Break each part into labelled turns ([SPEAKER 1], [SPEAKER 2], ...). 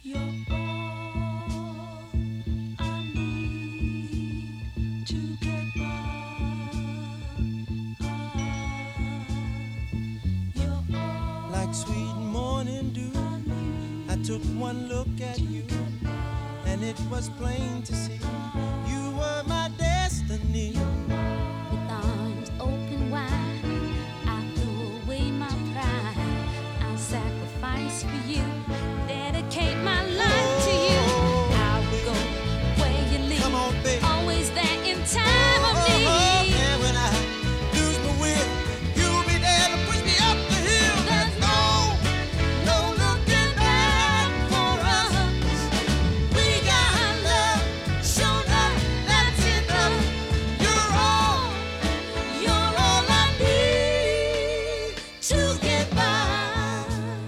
[SPEAKER 1] Like sweet morning dew, I took one look at you, and it was plain to see you were my destiny.
[SPEAKER 2] With arms open wide, I threw away my pride. I'll sacrifice for you, dedicate my life to you. I will go where you lead.
[SPEAKER 1] Come on, baby.
[SPEAKER 2] Always there in time of need.
[SPEAKER 1] And when I lose my will, you'll be there to push me up the hill.
[SPEAKER 2] There's
[SPEAKER 1] no looking back for us. We got love, show love, that's enough. You're all I need to get by.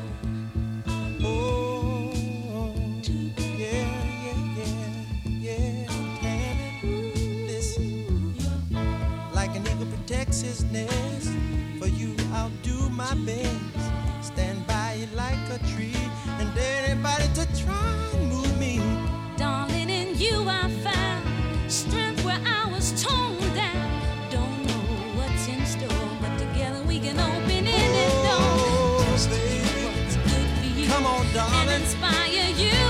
[SPEAKER 1] Oh, yeah. Listen, like an eagle protects his nest, for you I'll do my best. Stand by you like a tree, and dare anybody to try and move me.
[SPEAKER 2] Darling, in you I found strength where I was torn down. Don't know what's in store, but together we can open any door.
[SPEAKER 1] Oh,
[SPEAKER 2] Just do
[SPEAKER 1] baby.
[SPEAKER 2] what's good for you.
[SPEAKER 1] Come on,
[SPEAKER 2] And
[SPEAKER 1] darling.
[SPEAKER 2] inspire you.